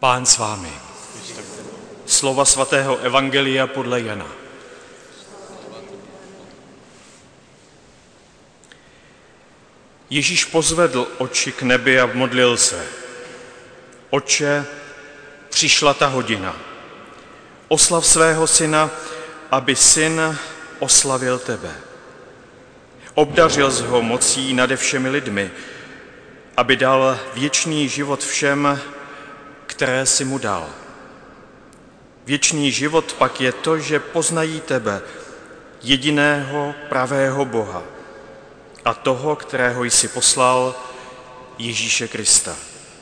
Pán s vámi. Slova svatého evangelia podle Jana. Ježíš pozvedl oči k nebi a modlil se. Otče, přišla ta hodina. Oslav svého syna, aby syn oslavil tebe. Obdařil jsi ho mocí nade všemi lidmi, aby dal věčný život všem, které si mu dal. Věčný život pak je to, že poznají tebe, jediného pravého Boha, a toho, kterého jsi poslal, Ježíše Krista.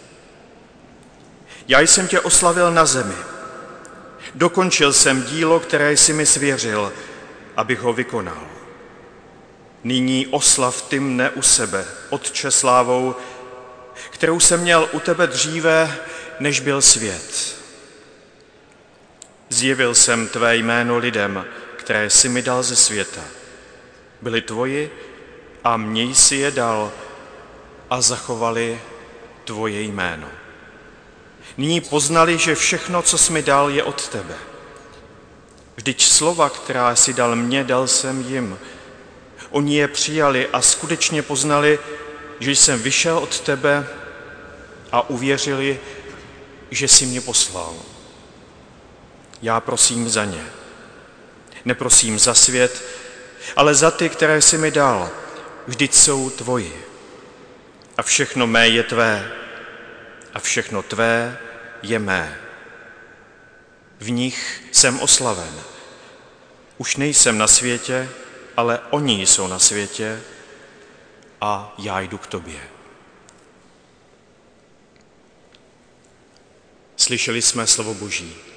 Já jsem tě oslavil na zemi. Dokončil jsem dílo, které jsi mi svěřil, abych ho vykonal. Nyní oslav ty mne u sebe, Otče, slávou, kterou jsem měl u tebe dříve, než byl svět. Zjevil jsem tvé jméno lidem, které jsi mi dal ze světa. Byli tvoji a mně jsi je dal a zachovali tvoje jméno. Nyní poznali, že všechno, co jsi mi dal, je od tebe. Vždyť slova, která jsi dal mně, dal jsem jim. Oni je přijali a skutečně poznali, že jsem vyšel od tebe, a uvěřili, že jsi mě poslal. Já prosím za ně. Neprosím za svět, ale za ty, které jsi mi dal. Vždyť jsou tvoji. A všechno mé je tvé. A všechno tvé je mé. V nich jsem oslaven. Už nejsem na světě, ale oni jsou na světě a já jdu k tobě. Slyšeli jsme slovo Boží.